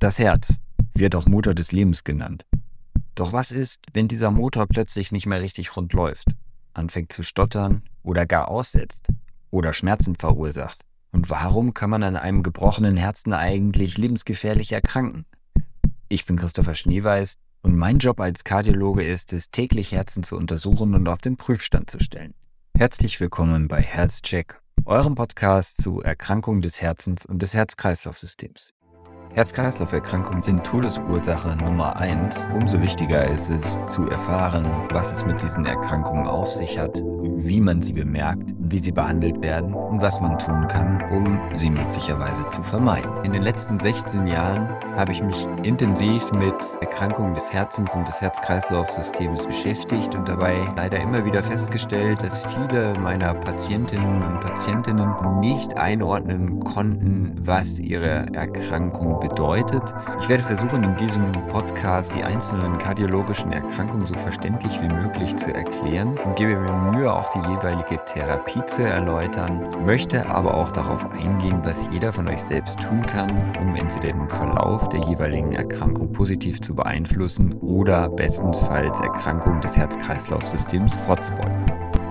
Das Herz wird auch Motor des Lebens genannt. Doch was ist, wenn dieser Motor plötzlich nicht mehr richtig rund läuft, anfängt zu stottern oder gar aussetzt oder Schmerzen verursacht? Und warum kann man an einem gebrochenen Herzen eigentlich lebensgefährlich erkranken? Ich bin Christopher Schneeweiß und mein Job als Kardiologe ist es, täglich Herzen zu untersuchen und auf den Prüfstand zu stellen. Herzlich willkommen bei Herzcheck, eurem Podcast zu Erkrankungen des Herzens und des Herz-Kreislauf-Systems. Herz-Kreislauf-Erkrankungen sind Todesursache Nummer 1. Umso wichtiger ist es, zu erfahren, was es mit diesen Erkrankungen auf sich hat, wie man sie bemerkt, wie sie behandelt werden und was man tun kann, um sie möglicherweise zu vermeiden. In den letzten 16 Jahren habe ich mich intensiv mit Erkrankungen des Herzens und des Herz-Kreislauf-Systems beschäftigt und dabei leider immer wieder festgestellt, dass viele meiner Patientinnen und Patientinnen nicht einordnen konnten, was ihre Erkrankung bedeutet. Ich werde versuchen, in diesem Podcast die einzelnen kardiologischen Erkrankungen so verständlich wie möglich zu erklären und gebe mir Mühe, auch die jeweilige Therapie zu erläutern, möchte aber auch darauf eingehen, was jeder von euch selbst tun kann, um entweder den Verlauf der jeweiligen Erkrankung positiv zu beeinflussen oder bestenfalls Erkrankungen des Herz-Kreislauf-Systems vorzubeugen.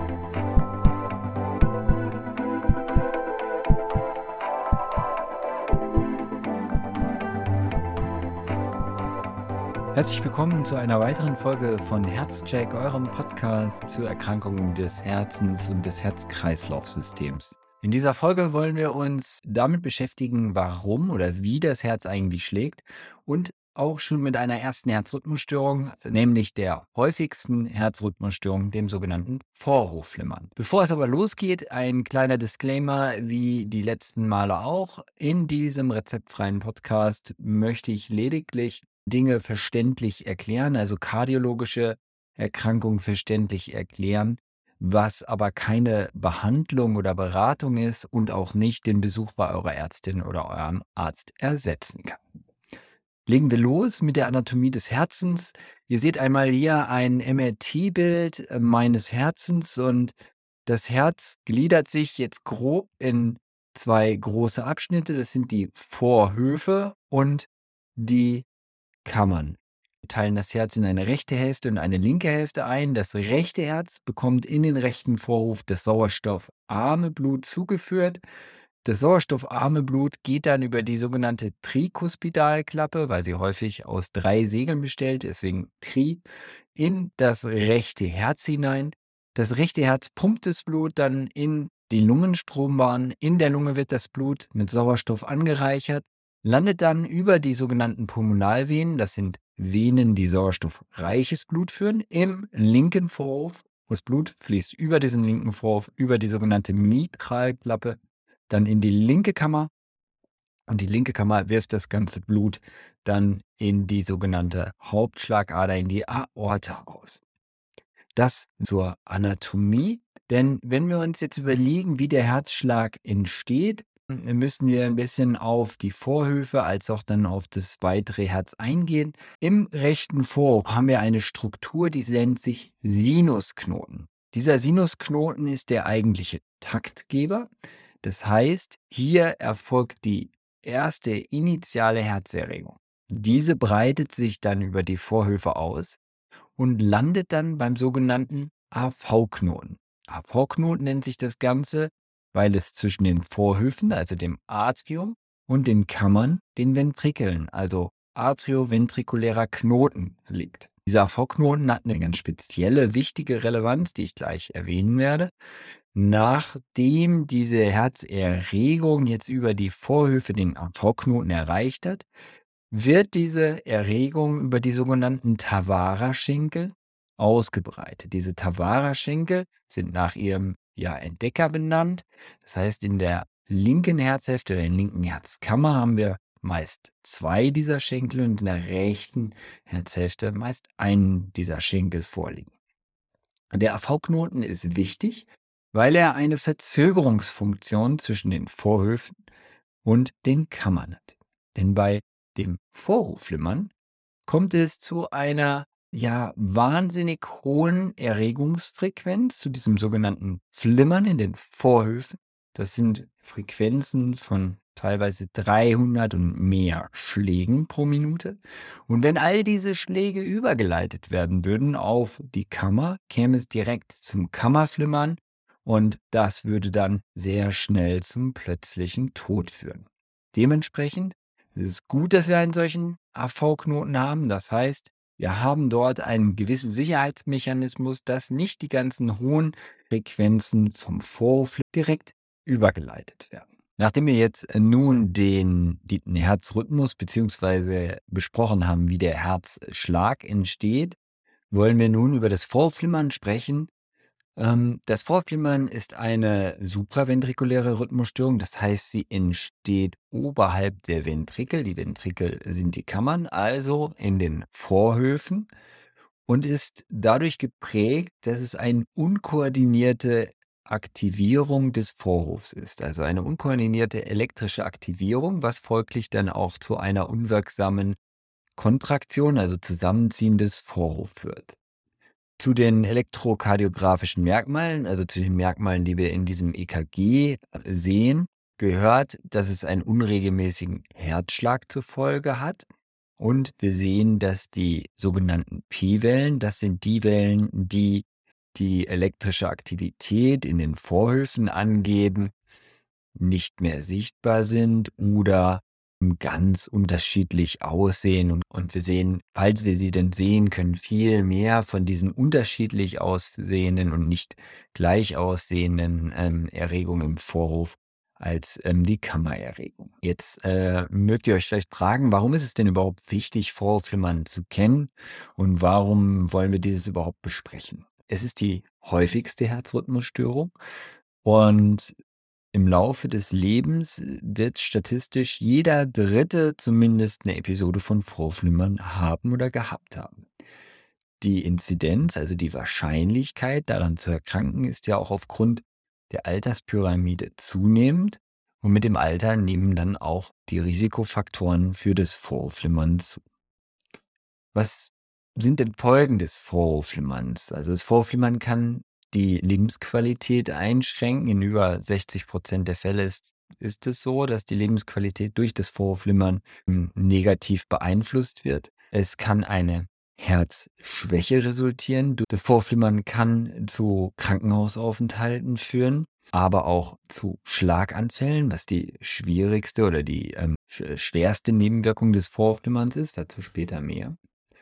Herzlich willkommen zu einer weiteren Folge von Herzcheck, eurem Podcast zu Erkrankungen des Herzens und des Herz-Kreislauf-Systems. In dieser Folge wollen wir uns damit beschäftigen, warum oder wie das Herz eigentlich schlägt und auch schon mit einer ersten Herzrhythmusstörung, nämlich der häufigsten Herzrhythmusstörung, dem sogenannten Vorhofflimmern. Bevor es aber losgeht, ein kleiner Disclaimer, wie die letzten Male auch. In diesem rezeptfreien Podcast möchte ich lediglich Dinge verständlich erklären, also kardiologische Erkrankungen verständlich erklären, was aber keine Behandlung oder Beratung ist und auch nicht den Besuch bei eurer Ärztin oder eurem Arzt ersetzen kann. Legen wir los mit der Anatomie des Herzens. Ihr seht einmal hier ein MRT-Bild meines Herzens und das Herz gliedert sich jetzt grob in zwei große Abschnitte. Das sind die Vorhöfe und die Kammern. Wir teilen das Herz in eine rechte Hälfte und eine linke Hälfte ein. Das rechte Herz bekommt in den rechten Vorhof das sauerstoffarme Blut zugeführt. Das sauerstoffarme Blut geht dann über die sogenannte Trikuspidalklappe, weil sie häufig aus 3 Segeln besteht, deswegen Tri, in das rechte Herz hinein. Das rechte Herz pumpt das Blut dann in die Lungenstrombahn. In der Lunge wird das Blut mit Sauerstoff angereichert, landet dann über die sogenannten Pulmonalvenen, das sind Venen, die sauerstoffreiches Blut führen, im linken Vorhof. Das Blut fließt über diesen linken Vorhof, über die sogenannte Mitralklappe, dann in die linke Kammer. Und die linke Kammer wirft das ganze Blut dann in die sogenannte Hauptschlagader, in die Aorta aus. Das zur Anatomie, denn wenn wir uns jetzt überlegen, wie der Herzschlag entsteht, müssen wir ein bisschen auf die Vorhöfe als auch dann auf das weitere Herz eingehen. Im rechten Vorhof haben wir eine Struktur, die nennt sich Sinusknoten. Dieser Sinusknoten ist der eigentliche Taktgeber. Das heißt, hier erfolgt die erste initiale Herzerregung. Diese breitet sich dann über die Vorhöfe aus und landet dann beim sogenannten AV-Knoten. AV-Knoten nennt sich das Ganze, weil es zwischen den Vorhöfen, also dem Atrium, und den Kammern, den Ventrikeln, also atrioventrikulärer Knoten, liegt. Dieser AV-Knoten hat eine ganz spezielle, wichtige Relevanz, die ich gleich erwähnen werde. Nachdem diese Herzerregung jetzt über die Vorhöfe den AV-Knoten erreicht hat, wird diese Erregung über die sogenannten Tavara-Schenkel ausgebreitet. Diese Tavara-Schenkel sind nach ihrem Entdecker benannt. Das heißt, in der linken Herzhälfte, der linken Herzkammer, haben wir meist 2 dieser Schenkel und in der rechten Herzhälfte meist einen dieser Schenkel vorliegen. Der AV-Knoten ist wichtig, weil er eine Verzögerungsfunktion zwischen den Vorhöfen und den Kammern hat. Denn bei dem Vorhofflimmern kommt es zu einer wahnsinnig hohen Erregungsfrequenz, zu diesem sogenannten Flimmern in den Vorhöfen. Das sind Frequenzen von teilweise 300 und mehr Schlägen pro Minute. Und wenn all diese Schläge übergeleitet werden würden auf die Kammer, käme es direkt zum Kammerflimmern und das würde dann sehr schnell zum plötzlichen Tod führen. Dementsprechend ist es gut, dass wir einen solchen AV-Knoten haben. Das heißt, wir haben dort einen gewissen Sicherheitsmechanismus, dass nicht die ganzen hohen Frequenzen vom Vorhof direkt übergeleitet werden. Nachdem wir jetzt nun den Herzrhythmus beziehungsweise besprochen haben, wie der Herzschlag entsteht, wollen wir nun über das Vorflimmern sprechen. Das Vorflimmern ist eine supraventrikuläre Rhythmusstörung, das heißt, sie entsteht oberhalb der Ventrikel. Die Ventrikel sind die Kammern, also in den Vorhöfen und ist dadurch geprägt, dass es eine unkoordinierte Aktivierung des Vorhofs ist, also eine unkoordinierte elektrische Aktivierung, was folglich dann auch zu einer unwirksamen Kontraktion, also Zusammenziehen des Vorhofs führt. Zu den elektrokardiografischen Merkmalen, also zu den Merkmalen, die wir in diesem EKG sehen, gehört, dass es einen unregelmäßigen Herzschlag zur Folge hat. Und wir sehen, dass die sogenannten P-Wellen, das sind die Wellen, die die elektrische Aktivität in den Vorhöfen angeben, nicht mehr sichtbar sind oder ganz unterschiedlich aussehen. Und wir sehen, falls wir sie denn sehen können, viel mehr von diesen unterschiedlich aussehenden und nicht gleich aussehenden Erregungen im Vorhof als die Kammererregung. Jetzt mögt ihr euch vielleicht fragen, warum ist es denn überhaupt wichtig, Vorhofflimmern zu kennen und warum wollen wir dieses überhaupt besprechen? Es ist die häufigste Herzrhythmusstörung und im Laufe des Lebens wird statistisch jeder Dritte zumindest eine Episode von Vorflimmern haben oder gehabt haben. Die Inzidenz, also die Wahrscheinlichkeit, daran zu erkranken, ist ja auch aufgrund der Alterspyramide zunehmend. Und mit dem Alter nehmen dann auch die Risikofaktoren für das Vorflimmern zu. Was sind denn Folgen des Vorhofflimmerns? Also das Vorhofflimmern kann die Lebensqualität einschränken. In über 60% der Fälle ist es so, dass die Lebensqualität durch das Vorhofflimmern negativ beeinflusst wird. Es kann eine Herzschwäche resultieren. Das Vorhofflimmern kann zu Krankenhausaufenthalten führen, aber auch zu Schlaganfällen, was die schwierigste oder die schwerste Nebenwirkung des Vorhofflimmerns ist. Dazu später mehr.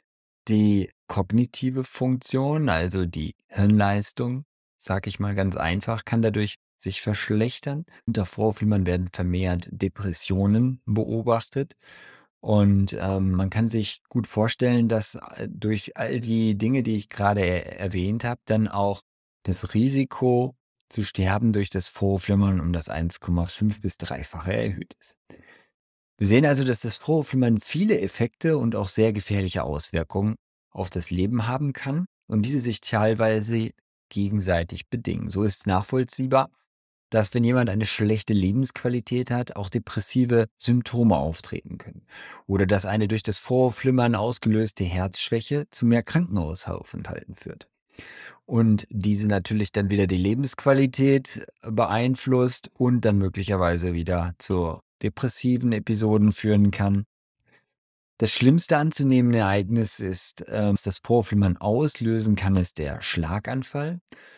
Die kognitive Funktion, also die Hirnleistung, sage ich mal ganz einfach, kann dadurch sich verschlechtern. Unter Vorhofflimmern werden vermehrt Depressionen beobachtet. Und man kann sich gut vorstellen, dass durch all die Dinge, die ich gerade erwähnt habe, dann auch das Risiko zu sterben durch das Vorhofflimmern um das 1,5 bis 3-fache erhöht ist. Wir sehen also, dass das Vorhofflimmern viele Effekte und auch sehr gefährliche Auswirkungen auf das Leben haben kann und diese sich teilweise gegenseitig bedingen. So ist nachvollziehbar, dass wenn jemand eine schlechte Lebensqualität hat, auch depressive Symptome auftreten können. Oder dass eine durch das Vorhofflimmern ausgelöste Herzschwäche zu mehr Krankenhausaufenthalten führt. Und diese natürlich dann wieder die Lebensqualität beeinflusst und dann möglicherweise wieder zu depressiven Episoden führen kann. Das schlimmste anzunehmende Ereignis ist, was das Vorhofflimmern auslösen kann, ist der Schlaganfall.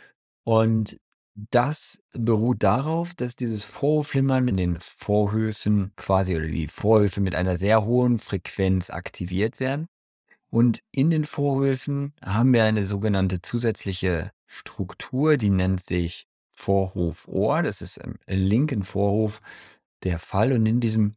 Und das beruht darauf, dass dieses Vorhofflimmern in den Vorhöfen quasi oder die Vorhöfe mit einer sehr hohen Frequenz aktiviert werden. Und in den Vorhöfen haben wir eine sogenannte zusätzliche Struktur, die nennt sich Vorhofohr. Das ist im linken Vorhof der Fall. Und in diesem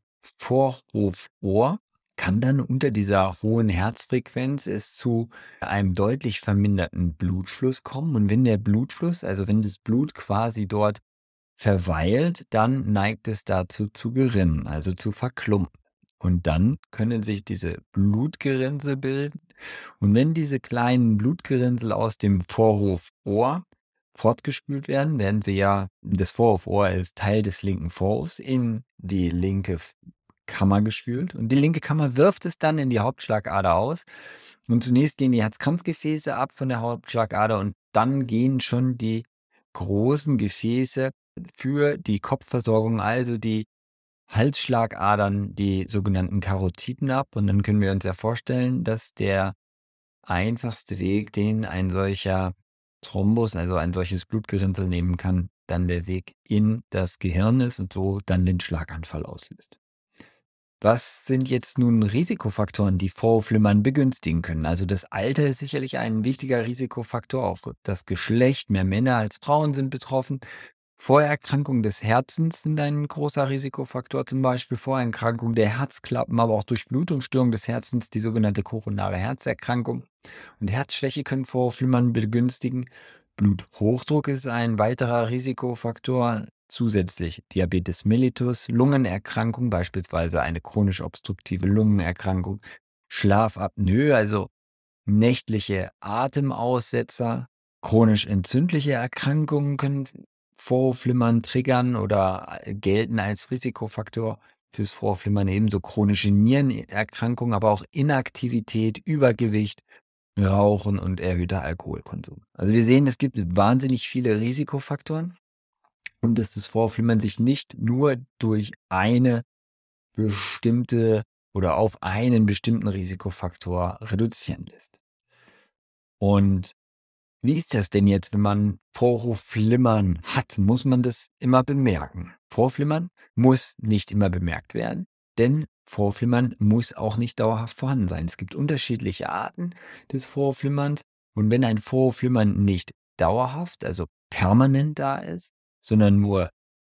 Vorhofohr kann dann unter dieser hohen Herzfrequenz es zu einem deutlich verminderten Blutfluss kommen. Und wenn der Blutfluss, also wenn das Blut quasi dort verweilt, dann neigt es dazu zu gerinnen, also zu verklumpen. Und dann können sich diese Blutgerinnsel bilden. Und wenn diese kleinen Blutgerinnsel aus dem Vorhofohr fortgespült werden, werden sie ja, das Vorhofohr ist Teil des linken Vorhofs, in die linke Kammer gespült. Und die linke Kammer wirft es dann in die Hauptschlagader aus. Und zunächst gehen die Herzkranzgefäße ab von der Hauptschlagader und dann gehen schon die großen Gefäße für die Kopfversorgung, also die Halsschlagadern, die sogenannten Karotiden ab. Und dann können wir uns ja vorstellen, dass der einfachste Weg, den ein solcher Thrombus, also ein solches Blutgerinnsel nehmen kann, dann der Weg in das Gehirn ist und so dann den Schlaganfall auslöst. Was sind jetzt nun Risikofaktoren, die Vorhofflimmern begünstigen können? Also das Alter ist sicherlich ein wichtiger Risikofaktor, auch das Geschlecht, mehr Männer als Frauen sind betroffen. Vorerkrankungen des Herzens sind ein großer Risikofaktor, zum Beispiel Vorerkrankung der Herzklappen, aber auch Durchblutungsstörung des Herzens, die sogenannte koronare Herzerkrankung. Und Herzschwäche können Vorhofflimmern begünstigen. Bluthochdruck ist ein weiterer Risikofaktor. Zusätzlich Diabetes mellitus, Lungenerkrankung, beispielsweise eine chronisch obstruktive Lungenerkrankung, Schlafapnoe, also nächtliche Atemaussetzer, chronisch entzündliche Erkrankungen können Vorhofflimmern triggern oder gelten als Risikofaktor fürs Vorhofflimmern, ebenso chronische Nierenerkrankungen, aber auch Inaktivität, Übergewicht, Rauchen und erhöhter Alkoholkonsum. Also wir sehen, es gibt wahnsinnig viele Risikofaktoren und dass das Vorhofflimmern sich nicht nur durch eine bestimmte oder auf einen bestimmten Risikofaktor reduzieren lässt. Und wie ist das denn jetzt, wenn man Vorhofflimmern hat? Muss man das immer bemerken? Vorhofflimmern muss nicht immer bemerkt werden, denn Vorhofflimmern muss auch nicht dauerhaft vorhanden sein. Es gibt unterschiedliche Arten des Vorhofflimmerns und wenn ein Vorhofflimmern nicht dauerhaft, also permanent da ist, sondern nur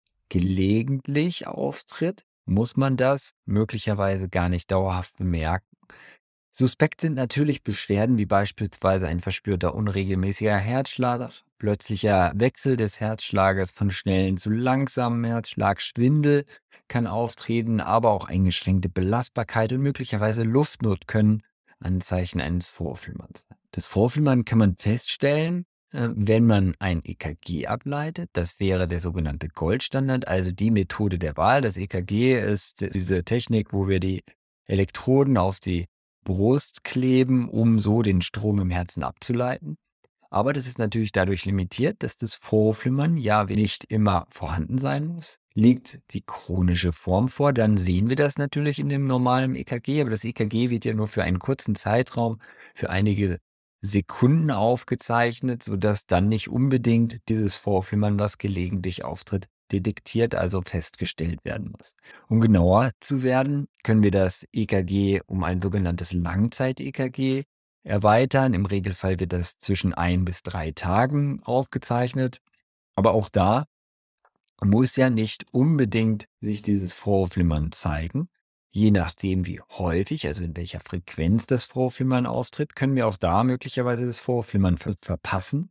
gelegentlich auftritt, muss man das möglicherweise gar nicht dauerhaft bemerken. Suspekt sind natürlich Beschwerden wie beispielsweise ein verspürter unregelmäßiger Herzschlag, plötzlicher Wechsel des Herzschlages von schnellen zu langsamen Herzschlag, Schwindel kann auftreten, aber auch eingeschränkte Belastbarkeit und möglicherweise Luftnot können Anzeichen eines Vorhofflimmerns sein. Das Vorhofflimmern kann man feststellen, wenn man ein EKG ableitet. Das wäre der sogenannte Goldstandard, also die Methode der Wahl. Das EKG ist diese Technik, wo wir die Elektroden auf die Brust kleben, um so den Strom im Herzen abzuleiten. Aber das ist natürlich dadurch limitiert, dass das Vorhofflimmern ja nicht immer vorhanden sein muss. Liegt die chronische Form vor, dann sehen wir das natürlich in dem normalen EKG, aber das EKG wird ja nur für einen kurzen Zeitraum, für einige Sekunden aufgezeichnet, sodass dann nicht unbedingt dieses Vorhofflimmern, was gelegentlich auftritt, detektiert, also festgestellt werden muss. Um genauer zu werden, können wir das EKG um ein sogenanntes Langzeit-EKG erweitern. Im Regelfall wird das zwischen 1 bis 3 Tagen aufgezeichnet. Aber auch da muss ja nicht unbedingt sich dieses Vorhofflimmern zeigen. Je nachdem, wie häufig, also in welcher Frequenz das Vorhofflimmern auftritt, können wir auch da möglicherweise das Vorhofflimmern verpassen.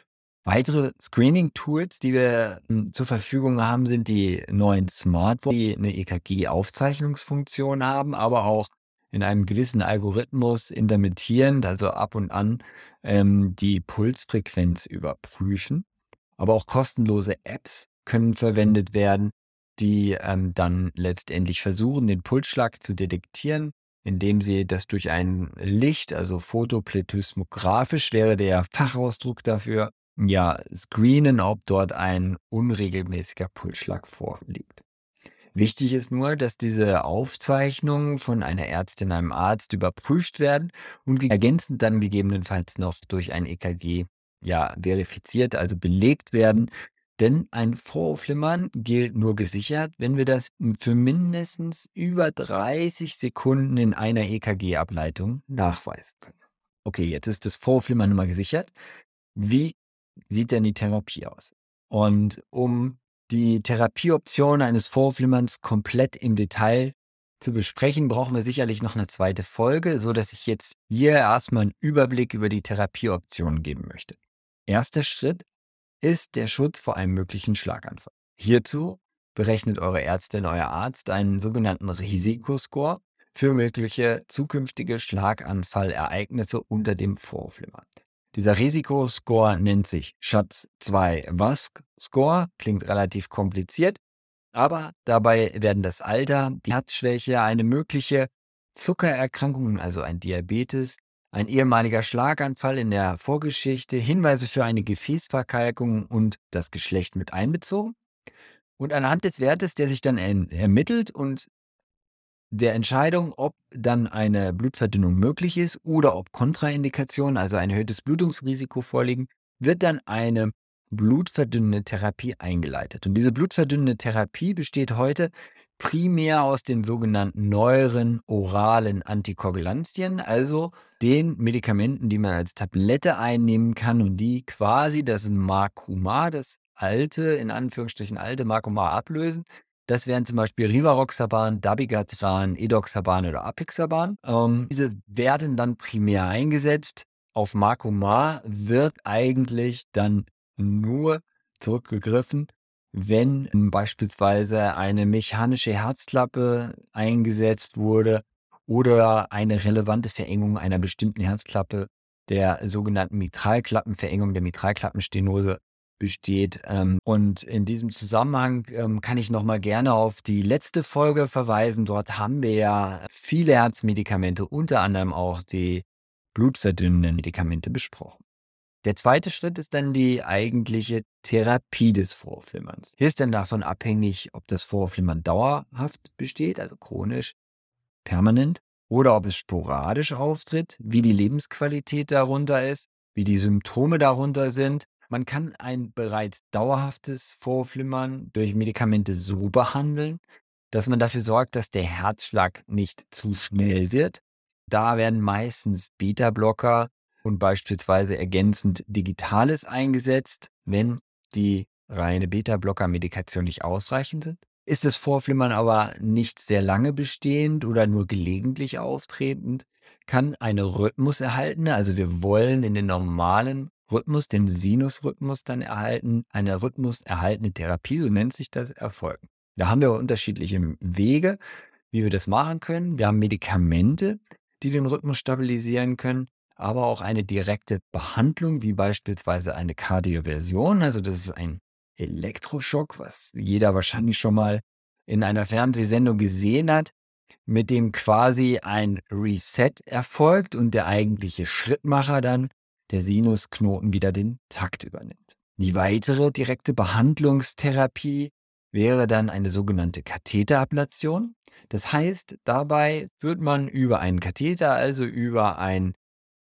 Weitere Screening-Tools, die wir zur Verfügung haben, sind die neuen Smartphones, die eine EKG-Aufzeichnungsfunktion haben, aber auch in einem gewissen Algorithmus intermittierend, also ab und an, die Pulsfrequenz überprüfen. Aber auch kostenlose Apps können verwendet werden, die dann letztendlich versuchen, den Pulsschlag zu detektieren, indem sie das durch ein Licht, also photoplethysmographisch wäre der Fachausdruck dafür, ja, screenen, ob dort ein unregelmäßiger Pulsschlag vorliegt. Wichtig ist nur, dass diese Aufzeichnungen von einer Ärztin, einem Arzt überprüft werden und ergänzend dann gegebenenfalls noch durch ein EKG ja, verifiziert, also belegt werden. Denn ein Vorhofflimmern gilt nur gesichert, wenn wir das für mindestens über 30 Sekunden in einer EKG-Ableitung nachweisen können. Okay, jetzt ist das Vorhofflimmern mal gesichert. Wie sieht denn die Therapie aus? Und um die Therapieoption eines Vorhofflimmerns komplett im Detail zu besprechen, brauchen wir sicherlich noch eine zweite Folge, sodass ich jetzt hier erstmal einen Überblick über die Therapieoptionen geben möchte. Erster Schritt ist der Schutz vor einem möglichen Schlaganfall. Hierzu berechnet eure Ärztin, euer Arzt einen sogenannten Risikoscore für mögliche zukünftige Schlaganfallereignisse unter dem Vorhofflimmern. Dieser Risikoscore nennt sich SHATS-2-VASc-Score, klingt relativ kompliziert, aber dabei werden das Alter, die Herzschwäche, eine mögliche Zuckererkrankung, also ein Diabetes, ein ehemaliger Schlaganfall in der Vorgeschichte, Hinweise für eine Gefäßverkalkung und das Geschlecht mit einbezogen. Und anhand des Wertes, der sich dann ermittelt und der Entscheidung, ob dann eine Blutverdünnung möglich ist oder ob Kontraindikationen, also ein erhöhtes Blutungsrisiko vorliegen, wird dann eine blutverdünnende Therapie eingeleitet. Und diese blutverdünnende Therapie besteht heute primär aus den sogenannten neueren oralen Antikoagulantien, also den Medikamenten, die man als Tablette einnehmen kann und die quasi das Makuma, das alte, in Anführungsstrichen alte Makuma ablösen. Das wären zum Beispiel Rivaroxaban, Dabigatran, Edoxaban oder Apixaban. Diese werden dann primär eingesetzt. Auf Makuma wird eigentlich dann nur zurückgegriffen, wenn beispielsweise eine mechanische Herzklappe eingesetzt wurde oder eine relevante Verengung einer bestimmten Herzklappe, der sogenannten Mitralklappenverengung, der Mitralklappenstenose besteht. Und in diesem Zusammenhang kann ich nochmal gerne auf die letzte Folge verweisen. Dort haben wir ja viele Herzmedikamente, unter anderem auch die blutverdünnenden Medikamente besprochen. Der zweite Schritt ist dann die eigentliche Therapie des Vorhofflimmerns. Hier ist dann davon abhängig, ob das Vorhofflimmern dauerhaft besteht, also chronisch, permanent, oder ob es sporadisch auftritt, wie die Lebensqualität darunter ist, wie die Symptome darunter sind. Man kann ein bereits dauerhaftes Vorhofflimmern durch Medikamente so behandeln, dass man dafür sorgt, dass der Herzschlag nicht zu schnell wird. Da werden meistens Beta-Blocker und beispielsweise ergänzend Digitales eingesetzt, wenn die reine Beta-Blocker-Medikation nicht ausreichend sind. Ist das Vorhofflimmern aber nicht sehr lange bestehend oder nur gelegentlich auftretend, kann eine rhythmuserhaltende, also wir wollen in den normalen Rhythmus, den Sinusrhythmus dann erhalten, eine rhythmuserhaltende Therapie, so nennt sich das, erfolgen. Da haben wir unterschiedliche Wege, wie wir das machen können. Wir haben Medikamente, die den Rhythmus stabilisieren können, aber auch eine direkte Behandlung, wie beispielsweise eine Kardioversion. Also das ist ein Elektroschock, was jeder wahrscheinlich schon mal in einer Fernsehsendung gesehen hat, mit dem quasi ein Reset erfolgt und der eigentliche Schrittmacher dann, der Sinusknoten, wieder den Takt übernimmt. Die weitere direkte Behandlungstherapie wäre dann eine sogenannte Katheterablation. Das heißt, dabei wird man über einen Katheter, also über einen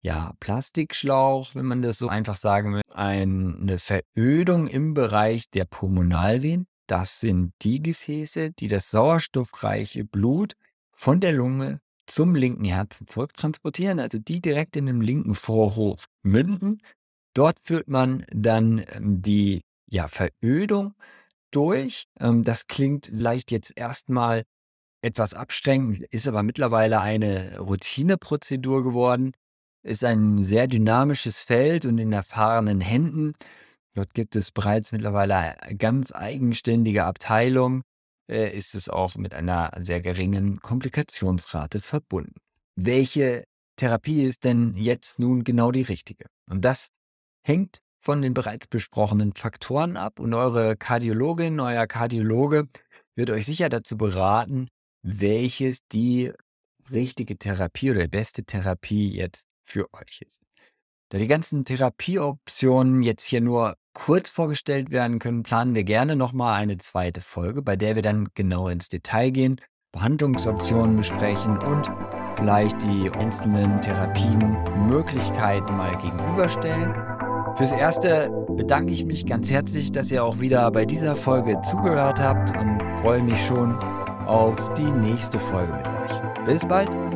Plastikschlauch, wenn man das so einfach sagen will, eine Verödung im Bereich der Pulmonalvenen. Das sind die Gefäße, die das sauerstoffreiche Blut von der Lunge zum linken Herzen zurücktransportieren, also die direkt in den linken Vorhof münden. Dort führt man dann die Verödung durch. Das klingt vielleicht jetzt erstmal etwas abschränkend, ist aber mittlerweile eine Routineprozedur geworden. Ist ein sehr dynamisches Feld und in erfahrenen Händen. Dort gibt es bereits mittlerweile ganz eigenständige Abteilungen, ist es auch mit einer sehr geringen Komplikationsrate verbunden. Welche Therapie ist denn jetzt nun genau die richtige? Und das hängt von den bereits besprochenen Faktoren ab und eure Kardiologin, euer Kardiologe wird euch sicher dazu beraten, welches die richtige Therapie oder die beste Therapie jetzt für euch ist. Da die ganzen Therapieoptionen jetzt hier nur kurz vorgestellt werden können, planen wir gerne nochmal eine zweite Folge, bei der wir dann genau ins Detail gehen, Behandlungsoptionen besprechen und vielleicht die einzelnen Therapienmöglichkeiten mal gegenüberstellen. Fürs Erste bedanke ich mich ganz herzlich, dass ihr auch wieder bei dieser Folge zugehört habt und freue mich schon auf die nächste Folge mit euch. Bis bald!